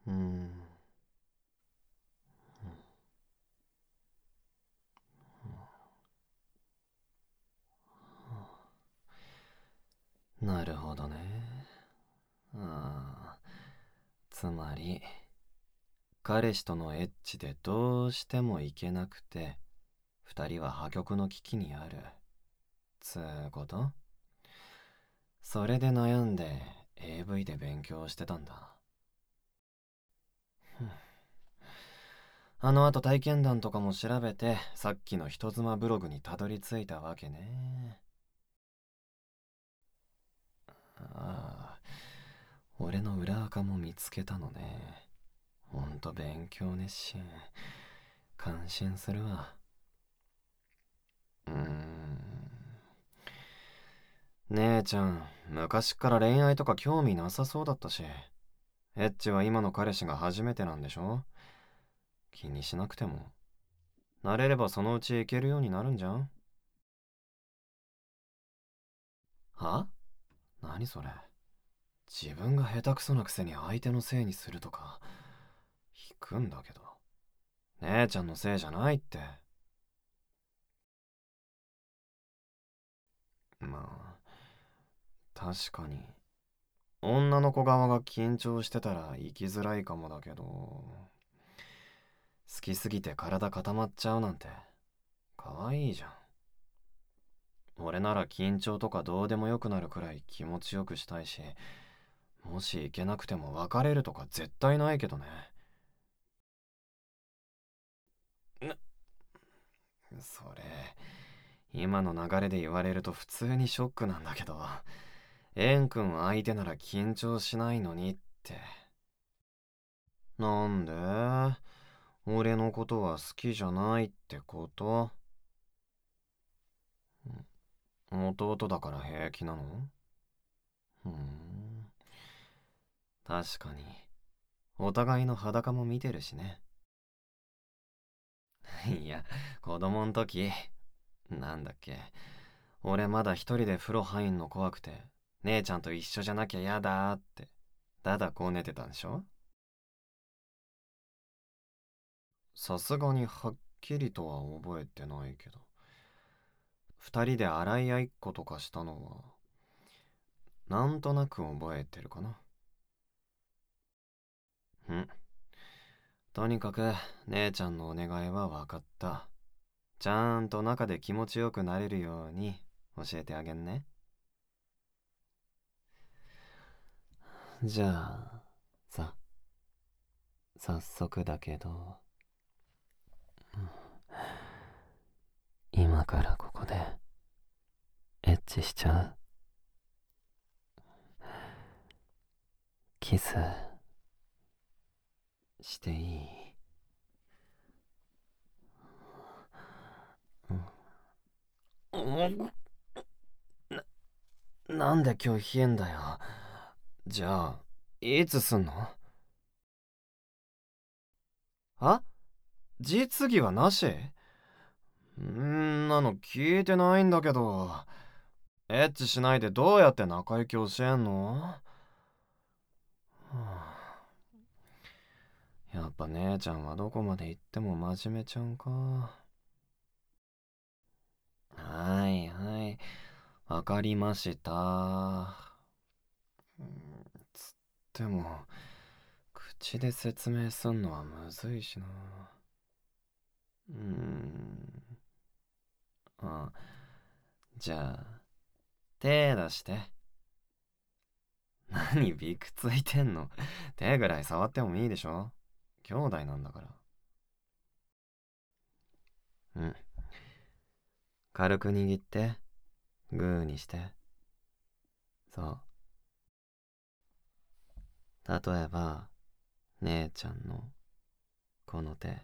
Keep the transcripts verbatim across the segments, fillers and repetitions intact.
うん。なるほどね。ああ、つまり、彼氏とのエッチでどうしてもいけなくて、二人は破局の危機にある。つうこと？それで悩んで エーブイ で勉強してたんだ。あの後体験談とかも調べて、さっきの人妻ブログにたどり着いたわけね。ああ、俺の裏垢も見つけたのね。ほんと勉強熱心。感心するわ。うーん。姉ちゃん、昔から恋愛とか興味なさそうだったし、エッチは今の彼氏が初めてなんでしょ？気にしなくても。慣れればそのうちいけるようになるんじゃん？は？何それ。自分が下手くそなくせに相手のせいにするとか、引くんだけど。姉ちゃんのせいじゃないって。まあ、確かに。女の子側が緊張してたら生きづらいかもだけど、好きすぎて体固まっちゃうなんて、かわいいじゃん。俺なら緊張とかどうでもよくなるくらい気持ちよくしたいし、もし行けなくても別れるとか絶対ないけどね。な、それ、今の流れで言われると普通にショックなんだけど、エン君相手なら緊張しないのにって。なんで？俺のことは好きじゃないってこと？弟だから平気なの？ふーん。確かに。お互いの裸も見てるしね。いや、子供ん時、なんだっけ。俺まだ一人で風呂入んの怖くて、姉ちゃんと一緒じゃなきゃやだーって、だだこねてたんでしょ？さすがにはっきりとは覚えてないけど。二人で洗い合いっことかしたのは、なんとなく覚えてるかな。うん。とにかく、姉ちゃんのお願いは分かった。ちゃんと中で気持ちよくなれるように教えてあげんね。じゃあ、さ、早速だけど、今からここで、エッチしちゃう？キス、していい？うん。な、なんで今日冷えんだよ。じゃあ、いつすんの？あ？実技はなし？んなの聞いてないんだけど。エッチしないでどうやって仲良き教えんの？はあ、やっぱ姉ちゃんはどこまで行っても真面目ちゃんか。はいはい。わかりました。つっても、口で説明すんのはむずいしな。うーん。あ、じゃあ、手出して。何びくついてんの？手ぐらい触ってもいいでしょ？兄弟なんだから。うん。軽く握って、グーにして。そう。例えば、姉ちゃんの、この手。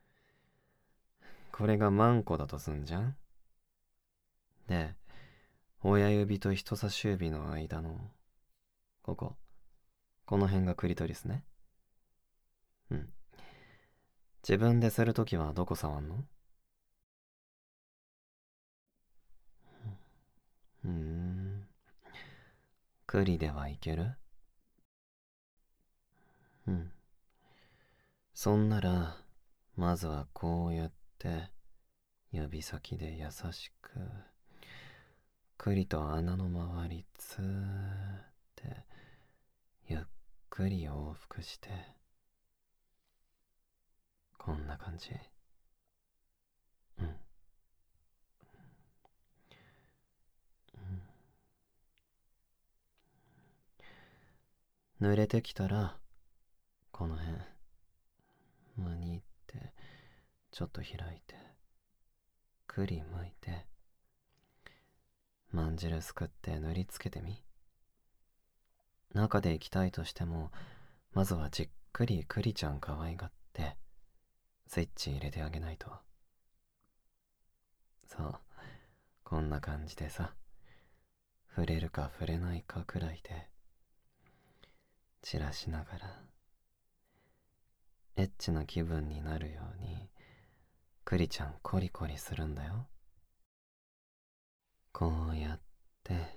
これがマンコだとすんじゃん？で、親指と人差し指の間の、ここ。この辺がクリトリスね。うん。自分でするときはどこ触んの？うーん。クリではいける？うん。 そんなら、まずはこうやって、指先で優しく、くりと穴の周りつーって、ゆっくり往復して、こんな感じ。うん。濡れてきたら、この辺、握って、ちょっと開いて、くりむいて、まんじるすくって塗りつけてみ。中で行きたいとしても、まずはじっくりくりちゃん可愛がって、スイッチ入れてあげないと。そう、こんな感じでさ、触れるか触れないかくらいで、散らしながら、エッチな気分になるように、くりちゃんコリコリするんだよ。こうやって、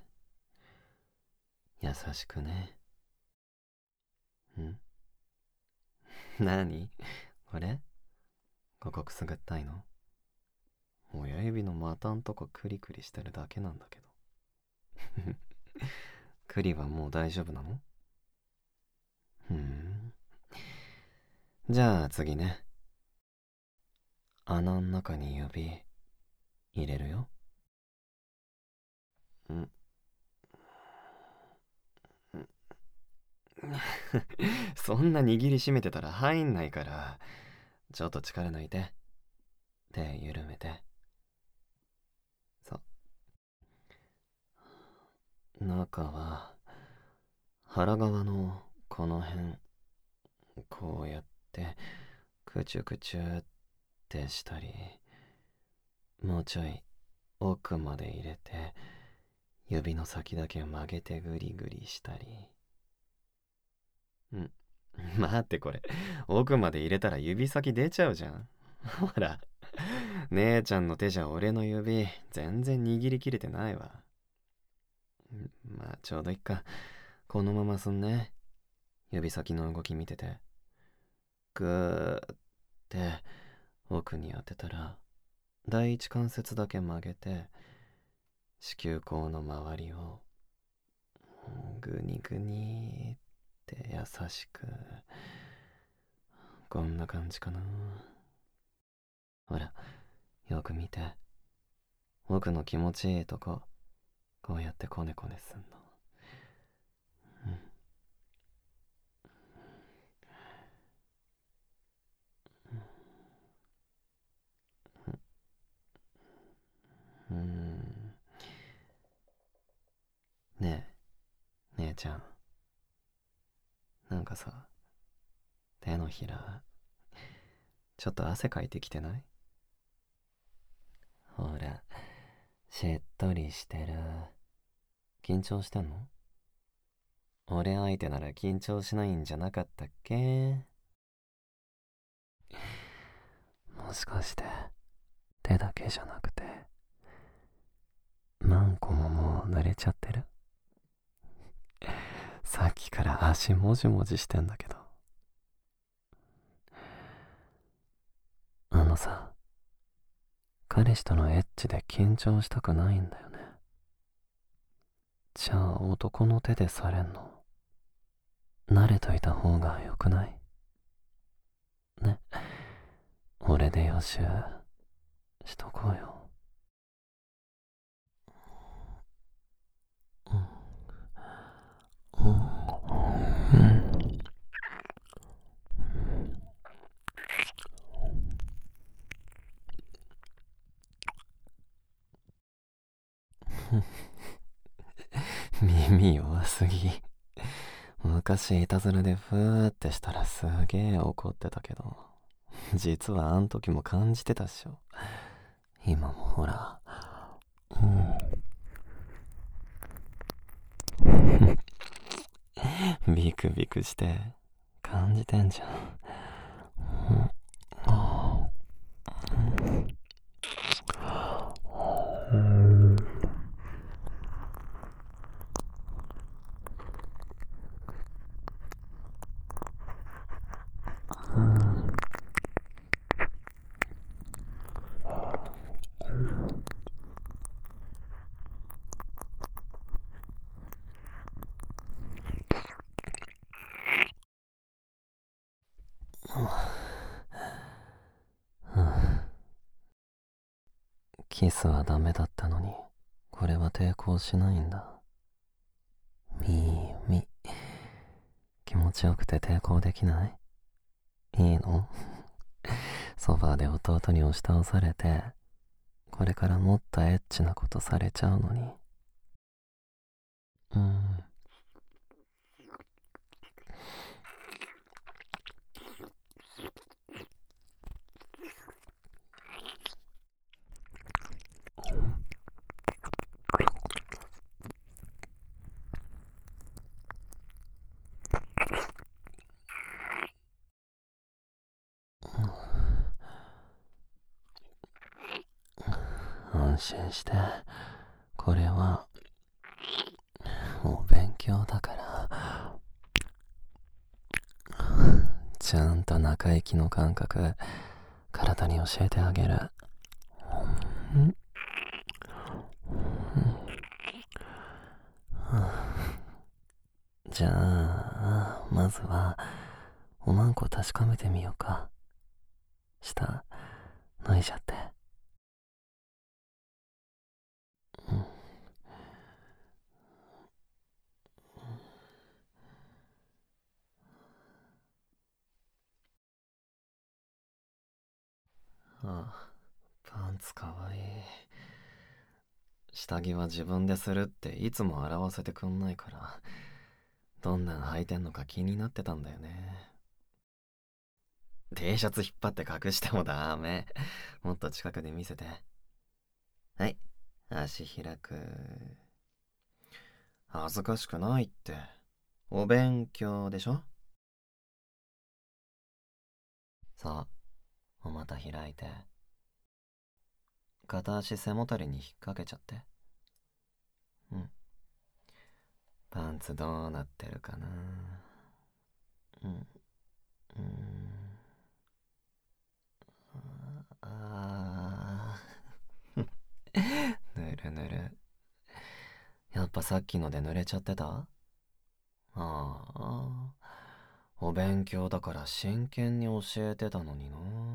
優しくね。んなにこれここくすぐったいの？親指の股んとこクリクリしてるだけなんだけど。クリはもう大丈夫なの？ふん。じゃあ次ね。穴ん中に指入れるよ。んそんな握りしめてたら入んないから、ちょっと力抜いて。手緩めて。そう。中は、腹側のこの辺、こうやって、くちゅくちゅってしたり、もうちょい奥まで入れて、指の先だけ曲げてグリグリしたり。ん待ってこれ、奥まで入れたら指先出ちゃうじゃん。ほら、姉ちゃんの手じゃ俺の指、全然握りきれてないわ。まあ、ちょうどいっか。このまますんね。指先の動き見てて。ぐーって奥に当てたら、第一関節だけ曲げて、子宮口の周りを、ぐにぐにって優しく。こんな感じかな。ほら、よく見て。奥の気持ちいいとこ、こうやってコネコネすんの。うん。うんねえ、姉ちゃん。なんかさ、手のひら、ちょっと汗かいてきてない？ほら、しっとりしてる。緊張してんの？俺相手なら緊張しないんじゃなかったっけ？もしかして、手だけじゃなくて、マンコももう濡れちゃってる？さっきから足もじもじしてんだけど。あのさ、彼氏とのエッチで緊張したくないんだよね。じゃあ男の手でされんの、慣れといた方がよくない？ね、俺で予習しとこうよ。うん、うん耳弱すぎ。昔いたずらでふーってしたらすげえ怒ってたけど、実はあん時も感じてたっしょ。今もほら、うん、ビクビクして感じてんじゃん。うんうんうんキスはダメだったのに、これは抵抗しないんだ。みーみ。気持ちよくて抵抗できない？いいの？ソファーで弟に押し倒されて、これからもっとエッチなことされちゃうのに。うん。安心して。これは、お勉強だから。ちゃんと中息の感覚、体に教えてあげる。んじゃあ、まずは、おまんこ確かめてみようか。舌、脱いじゃって。うん。ああ、パンツかわいい。下着は自分でするっていつも洗わせてくんないから、どんなん履いてんのか気になってたんだよね。T シャツ引っ張って隠してもダメ。もっと近くで見せて。はい、足開く。恥ずかしくないって。お勉強でしょ？さあ、お股開いて。片足背もたれに引っ掛けちゃって。うん。パンツどうなってるかな？うん。うん。あー。ぬるぬる。やっぱさっきので濡れちゃってた？ああ。お勉強だから真剣に教えてたのにな。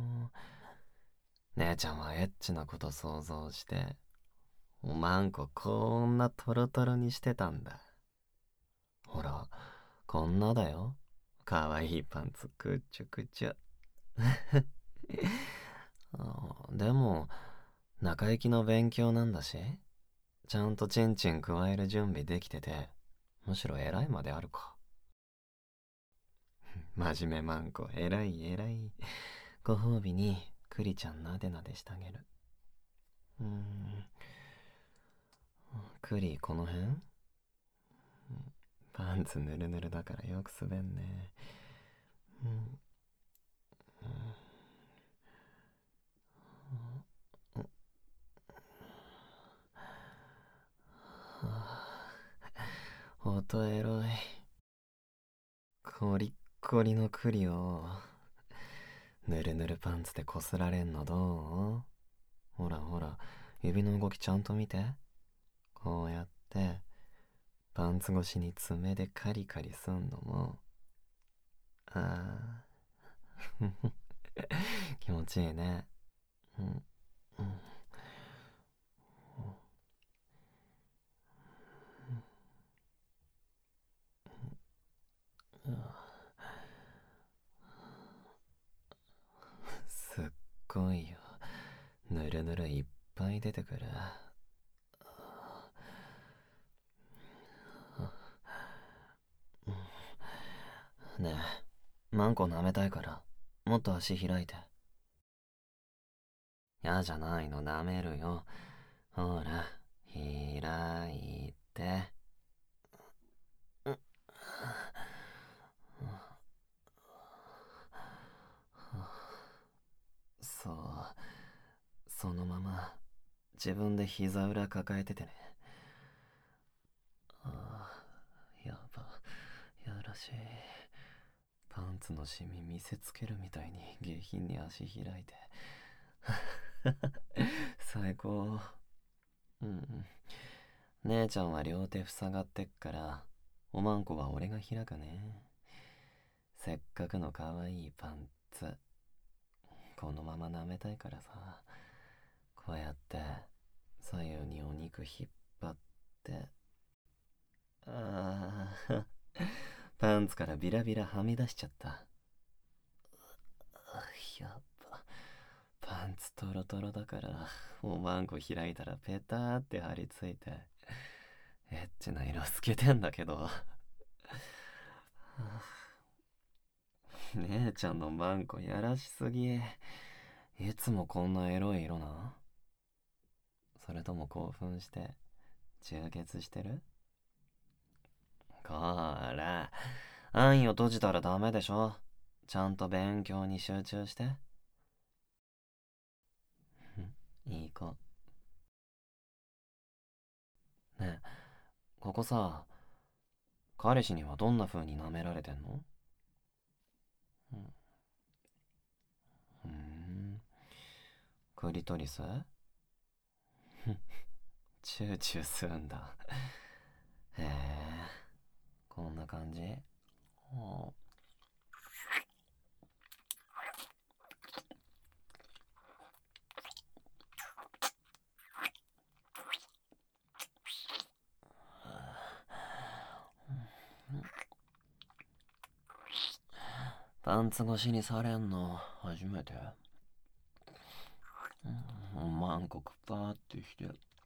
姉ちゃんはエッチなこと想像して、おまんここんなトロトロにしてたんだ。ほら、こんなだよ。かわいいパンツくっちゅくちゅ。あでも、中行きの勉強なんだし、ちゃんとチンチン加える準備できてて、むしろ偉いまであるか。真面目マンコ、偉い偉い。ご褒美に、クリちゃんなでなでしてあげる。うーん。クリ、この辺？パンツぬるぬるだからよく滑んね。うん。音エロい。コリッコリのクリをぬるぬるパンツでこすられんのどう？ほらほら、指の動きちゃんと見て。こうやってパンツ越しに爪でカリカリすんのも、あー気持ちいいね。うん、うん、すっごいよ。ぬるぬるいっぱい出てくる。ねえ、マンコ舐めたいからもっと足開いて。やじゃないの、舐めるよ。ほら、開いて。そう、そのまま自分で膝裏抱えててね。ああ、やば、やらしい。パンツのシミ見せつけるみたいに下品に足開いて。最高。うん。姉ちゃんは両手塞がってっから、おまんこは俺が開くね。せっかくの可愛いパンツ、このまま舐めたいからさ、こうやって左右にお肉引っ張って、あーパンツからビラビラはみ出しちゃった。やっぱパンツトロトロだから、おまんこ開いたらペターって張り付いて、エッチな色つけてんだけど姉ちゃんのマンコやらしすぎ。いつもこんなエロい色な？それとも興奮して充血してる？こーら、暗夜閉じたらダメでしょ。ちゃんと勉強に集中して。いい子。ねえ、ここさ、彼氏にはどんな風に舐められてんの？うん、うーん、クリトリスチューチューするんだ。へえ、こんな感じ。おパンツ越しにされんの初めて。うん、マンコクパーってして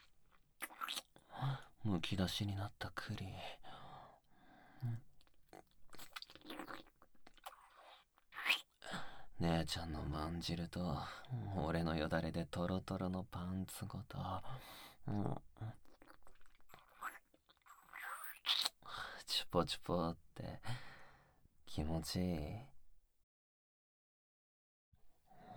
むき出しになった栗、姉ちゃんのまんじると俺のよだれでトロトロのパンツごと、うん、チュポチュポって気持ちいい。うん、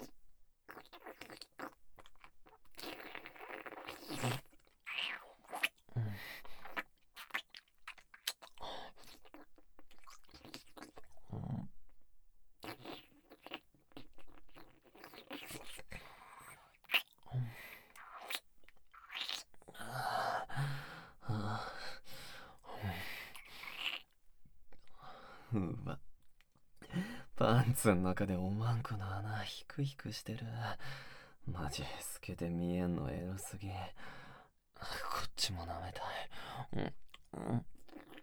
うわ、パンツの中でおまんこの穴ヒクヒクしてる。マジ透けて見えんのエロすぎ。こっちも舐めたい。うん、うん、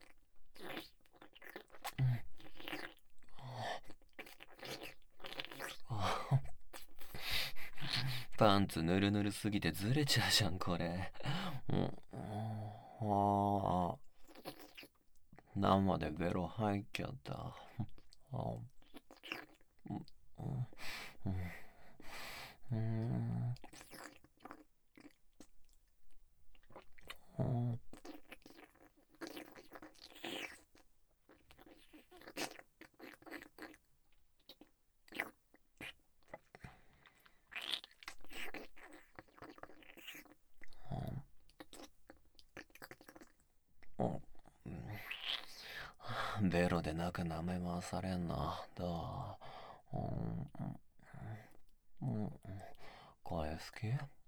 パンツぬるぬるすぎてずれちゃうじゃんこれ。うん、ああ、生でベロ入っちゃった。あ、うん、うん、うん、うん、ベロで中舐め回されんな。どう？うん、うん、これ好き？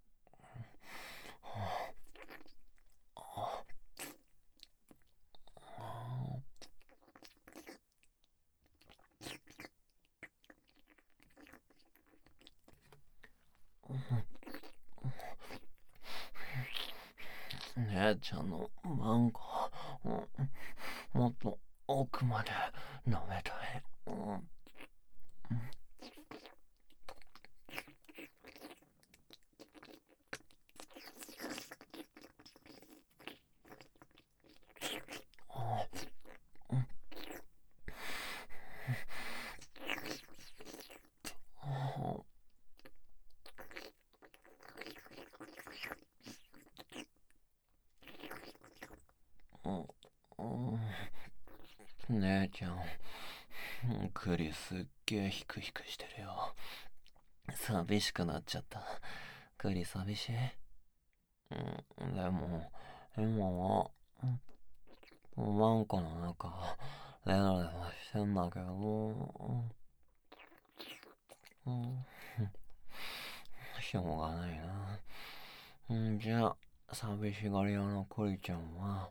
姉ちゃんのマンゴー、うん、もっと奥まで舐めたい。うん、姉ちゃん、栗すっげえヒクヒクしてるよ。寂しくなっちゃった。栗寂しい？うん、でも、今は、マンコの中、レロレロしてんだけど、うん、しょうがないな。んじゃあ、寂しがり屋の栗ちゃんは、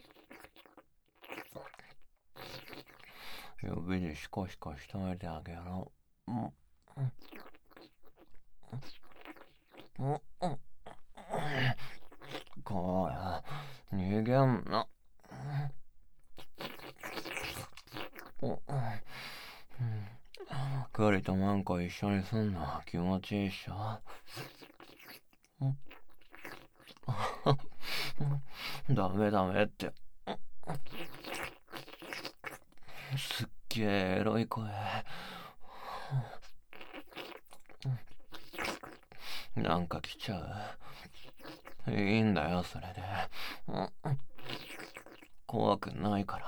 指でシコシコしといてあげろ。うん、うん、うん、うん、 んの。クリとマンコ一緒にすんの気持ちいいっしょ。ダメダメって。すっげえエロい声。なんか来ちゃう。いいんだよそれで。怖くないから。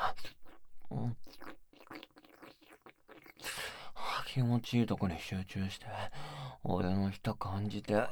気持ちいいとこに集中して俺の舌感じて。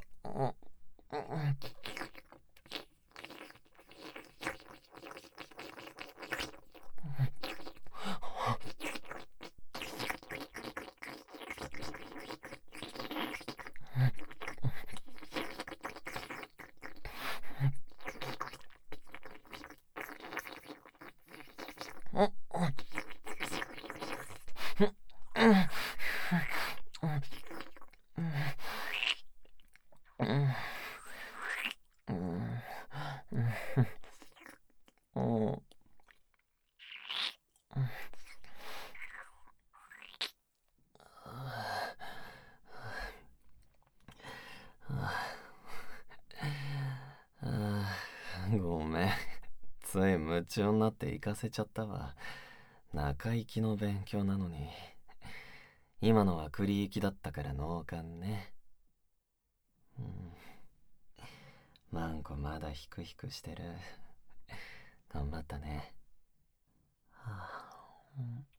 ごめん、つい夢中になって行かせちゃったわ。中行きの勉強なのに。今のは栗行きだったから脳幹ね。うん、マンコまだヒクヒクしてる。頑張ったね。はあ、うん